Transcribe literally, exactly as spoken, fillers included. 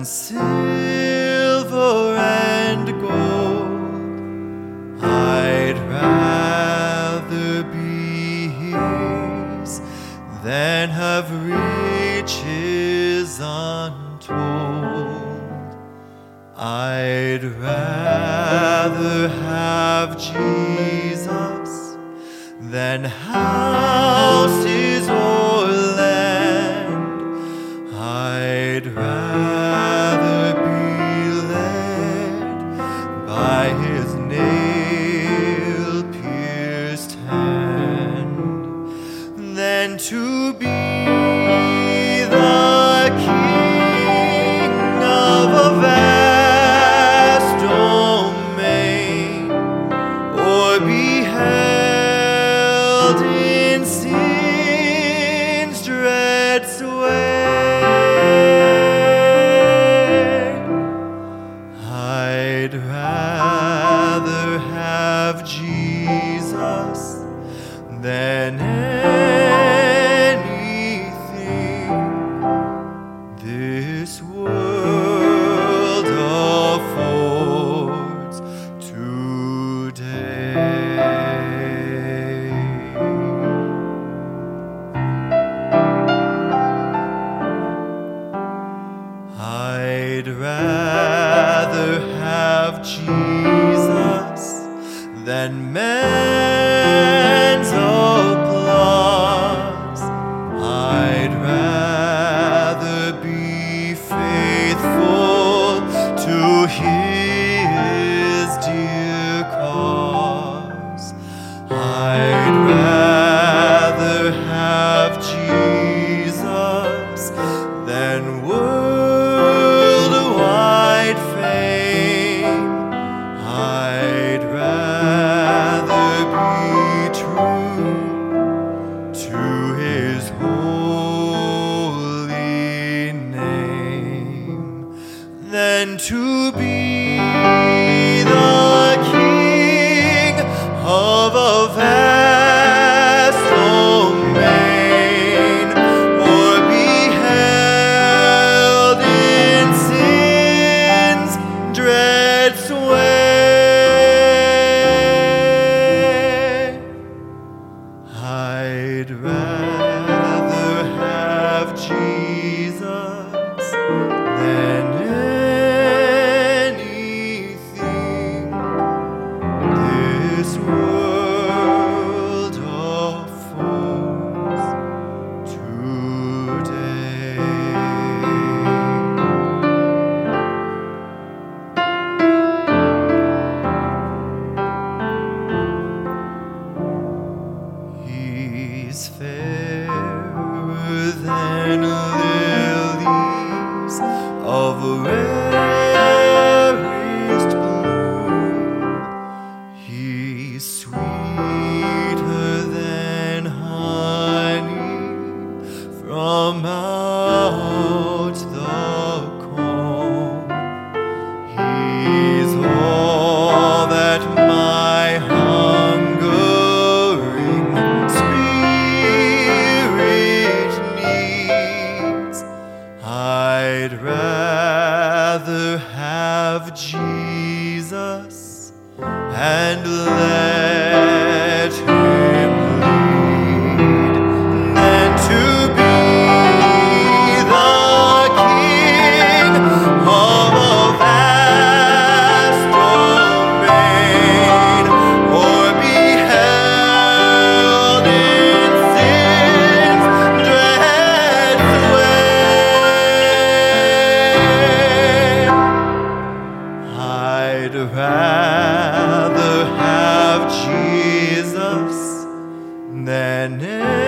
silver and gold. I'd rather be his than have riches untold. I'd rather have Jesus than houses or land. I'd rather be led by his nail-pierced hand than to be the king of a vast domain, or be held in sin's dread sway. I'd rather have Jesus than anything this world affords today. I'd rather have Jesus than man's applause. I'd rather be faithful to his dear cause. I'd rather have Jesus than worldwide fame. I'd rather be true to his holy name than to be the king of a vast domain, or be held in sin's dread sway. I'd rather have Jesus than anything this world affords today. He's fairer than lilies of rarest bloom. He's sweeter than honey from out the comb. He's all that my hungering spirit needs. I'd rather have Jesus and let him lead than to be the king of a vast domain, or be held in sin's dread sway. I'd rather have Jesus than